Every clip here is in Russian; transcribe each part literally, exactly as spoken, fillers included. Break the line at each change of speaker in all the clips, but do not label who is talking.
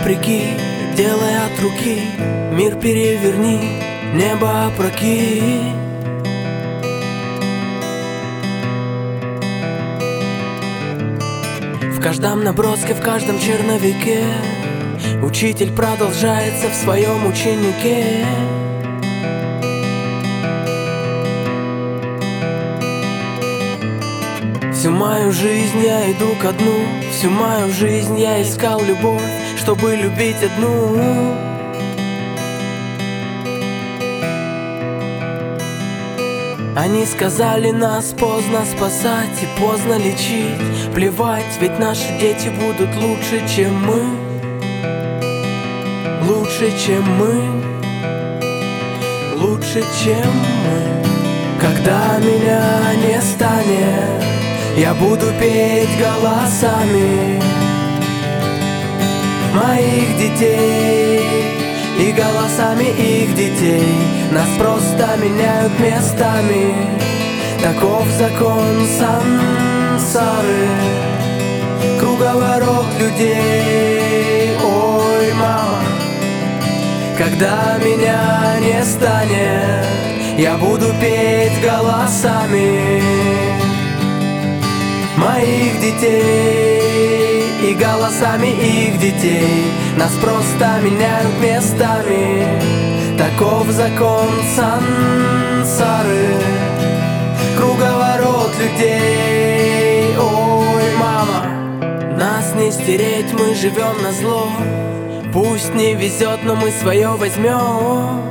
прикинь, делай от руки, мир переверни, небо опрокинь. В каждом наброске, в каждом черновике учитель продолжается в своем ученике. Всю мою жизнь я иду ко дну, всю мою жизнь я искал любовь, чтобы любить одну. Они сказали, нас поздно спасать и поздно лечить. Плевать, ведь наши дети будут лучше, чем мы. Лучше, чем мы. Лучше, чем мы. Когда меня не станет, я буду петь голосами моих детей и голосами их детей. Нас просто меняют местами, таков закон сансары, круговорот людей. Ой, мама, когда меня не станет, я буду петь голосами моих детей и голосами их детей. Нас просто меняют местами, таков закон сансары, круговорот людей. Ой, мама, нас не стереть, мы живем назло. Пусть не везет, но мы свое возьмем.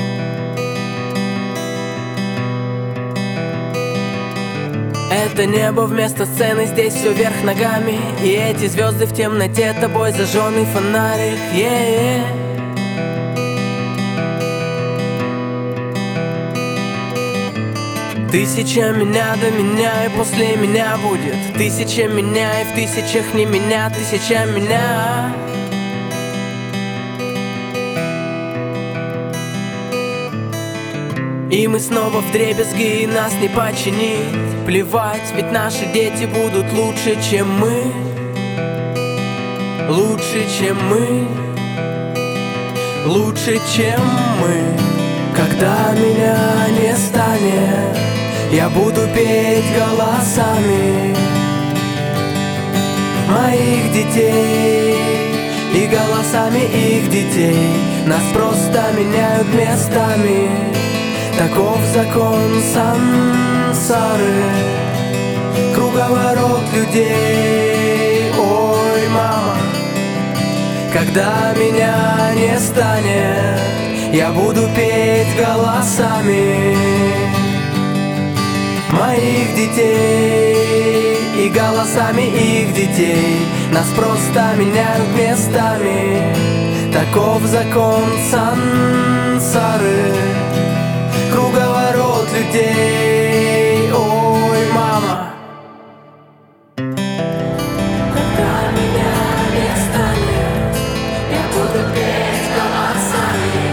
Это небо вместо сцены, здесь все вверх ногами. И эти звезды в темноте, тобой зажженный фонарик. Yeah. Тысяча меня до меня, и после меня будет тысяча меня, и в тысячах не меня, тысяча меня. И мы снова вдребезги, и нас не починить. Плевать, ведь наши дети будут лучше, чем мы. Лучше, чем мы. Лучше, чем мы. Когда меня не станет, я буду петь голосами моих детей и голосами их детей. Нас просто меняют местами, таков закон сансары, круговорот людей. Ой, мама, когда меня не станет, я буду петь голосами моих детей и голосами их детей. Нас просто меняют местами, таков закон сансары, круговорот людей. Ой, мама, когда меня не станет, я буду петь голосами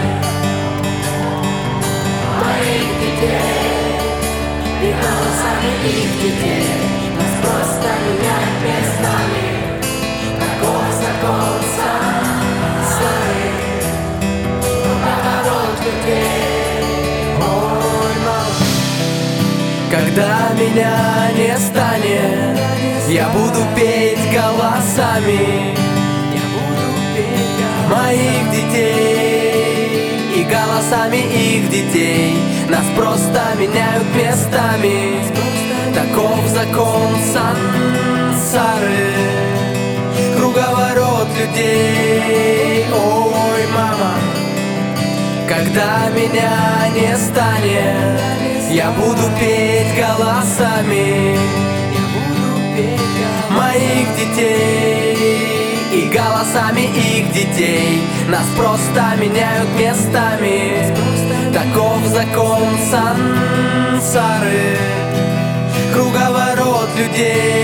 моих детей и голосами их детей. Нас просто меняют местами, таков закон сансары, круговорот людей. Когда меня не станет, я буду петь голосами моих детей и голосами их детей. Нас просто меняют местами, таков закон сансары, круговорот людей. Ой, мама, когда меня не станет, я буду петь голосами моих детей и голосами их детей. Нас просто меняют местами, таков закон сансары, круговорот людей.